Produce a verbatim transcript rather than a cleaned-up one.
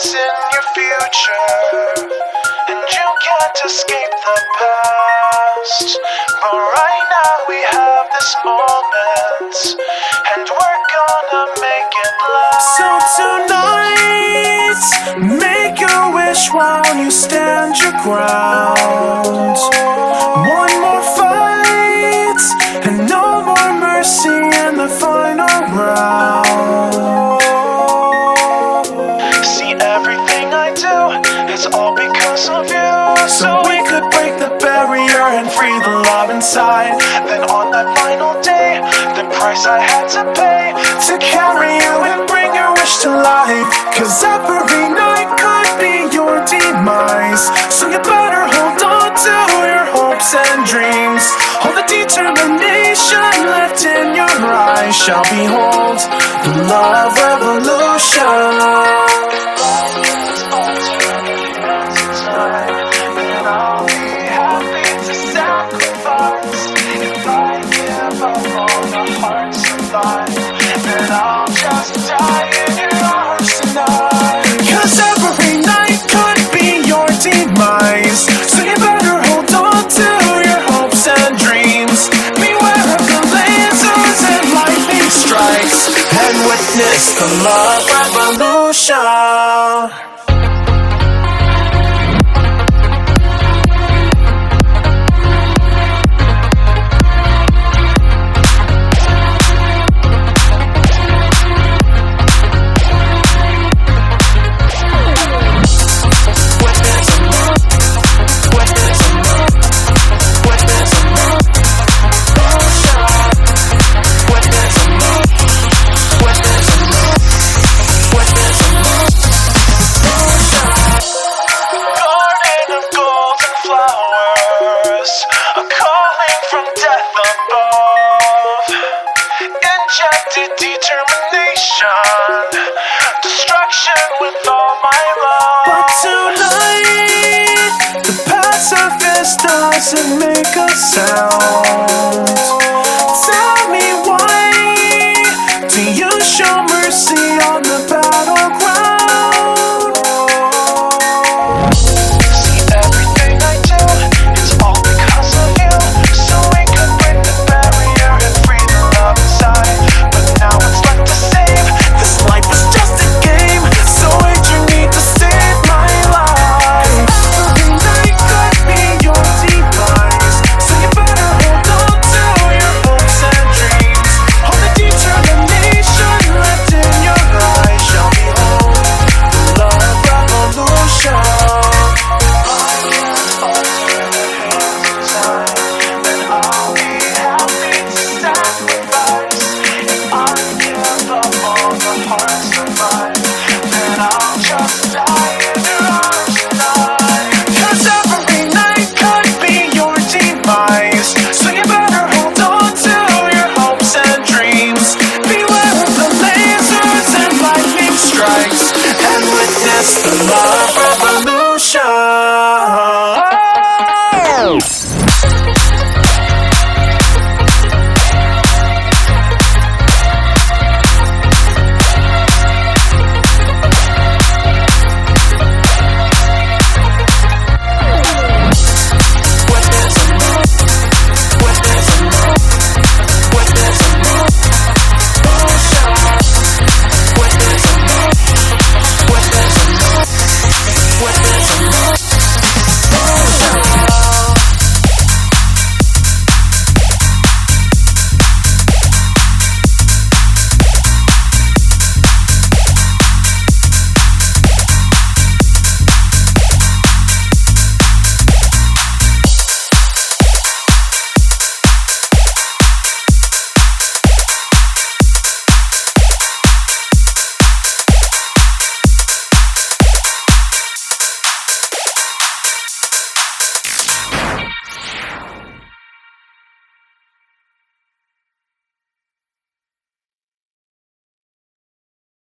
what's in your future, and you can't escape the past. But right now we have this moment, and we're gonna make it last. So tonight, make a wish while you stand your ground. One more fight, and no more mercy in the final round. See, everything I do is all because of you. So we could break the barrier and free the love inside. Then on that final day, the price I had to pay To carry you and bring your wish to life. Cause every night could be your demise. So you better hold on to your hopes and dreams. All the determination left in your eyes shall behold the love revolution. And I'll be happy to sacrifice. If I give up all the hearts alive, then I'll just die in your arms tonight. Cause every night could be your demise. So you better hold on to your hopes and dreams. Beware of the lasers and lightning strikes, and witness the love revolution. Injected determination, destruction with all my love. But tonight, the pacifist doesn't make a sound.